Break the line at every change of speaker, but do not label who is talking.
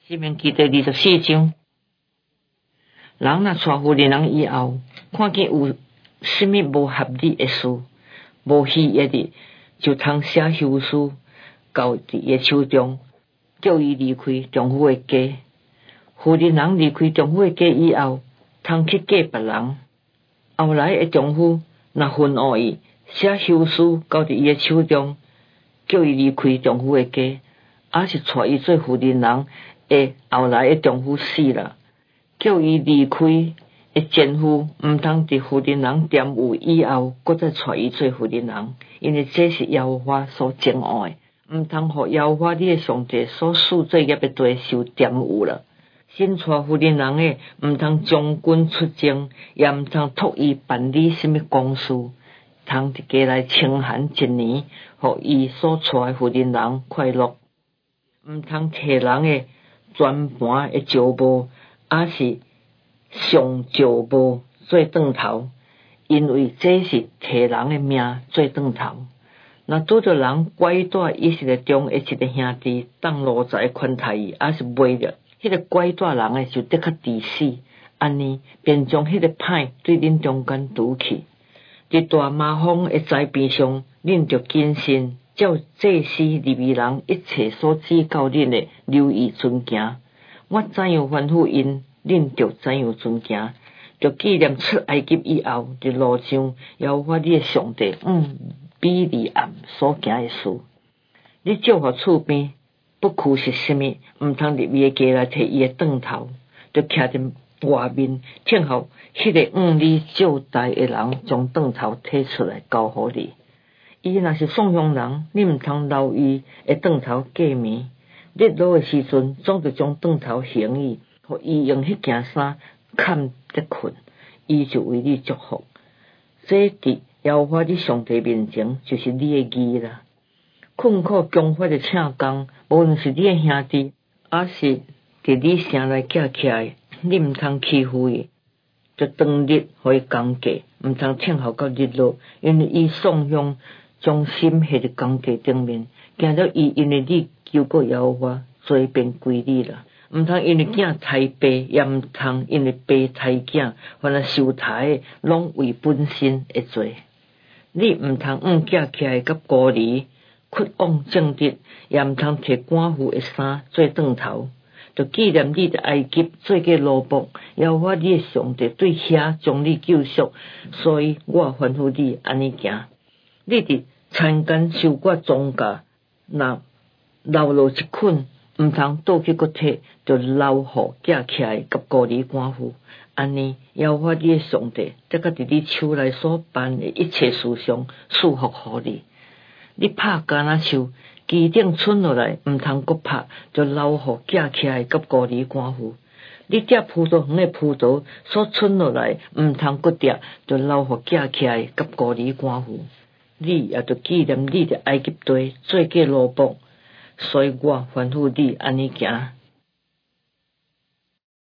申命记第24章，人若娶妇人人以后，看见有什么无合理的事、无喜悦的，就通写休书交伫伊手中，叫伊离开丈夫的家。妇人人离开丈夫的家以后，通去嫁别人。后来的丈夫若愤恶伊，写休书交伫伊的手中，叫伊离开丈夫的家，还是娶伊做妇人人。后来的丈夫死了，叫伊离开的前夫，毋通伫妇人人玷污以后，搁再娶伊做妇人人，因为这是耶和华所憎恶的，毋通互耶和华你的上帝所赐罪孽的地受玷污了。新娶妇人人的，毋通将军出征，也毋通托伊办理什么公事，通伫家内清寒一年，互伊所娶的妇人人快乐。毋通摕人的全盘的石帽，还是上石帽做当头，因为这是摕人的命做当头。若拄着人拐带以色列中的一个兄弟当奴才款待伊，还是卖了，迄个拐带人的就得较治死，安尼便将迄个歹对恁中间除去。伫大麻风的灾变上，恁着谨慎，照祭司利未人一切所指教恁的，留意遵行。我怎样吩咐因，恁着怎样遵行。着纪念出埃及以后，伫路上耶和华你的上帝比利暗所行的事。你照互厝边，不拘是什么，毋通入伊的家来摕伊的当头，着徛伫外面，听候迄个你照待的人将当头摕出来交互你。伊若是送香人，你毋通留伊的当头过暝。日落的时阵，总着将当头行伊，互伊用迄件衫盖得困，伊就为你祝福。这伫耶和华你上帝面前，就是你的义啦。困苦强发的请工，无论是你的兄弟，还是伫你城内寄起来，你毋通欺负伊，着当日互伊工价，毋通听候到日落，因为伊送香将心下伫工价顶面，惊了伊因为你求过耶和华，罪便归你啦。毋通因为囝刣爸，也毋通因为爸刣囝，凡是受刣的，拢为本身的罪。你毋通寄起来甲孤儿，屈枉正直，也毋通摕寡妇的衫做当头。就纪念你的埃及做过奴仆，耶和华你的上帝对遐将你救赎，所以我吩咐你安尼行。你伫田间收割庄稼，若留落一捆，毋通倒去搁摕，就留互寄起来甲孤儿寡妇。安尼，耶和华你的上帝，则甲伫你手内所办的一切事上赐福互你。你拍橄榄树，枝顶剩落来，毋通搁拍，就留互寄起来甲孤儿寡妇。你摘葡萄园的葡萄所剩落来，毋通搁摘，就留互寄起来甲孤儿寡妇。你也着纪念你的埃及地做过奴仆，所以我吩咐你安尼行。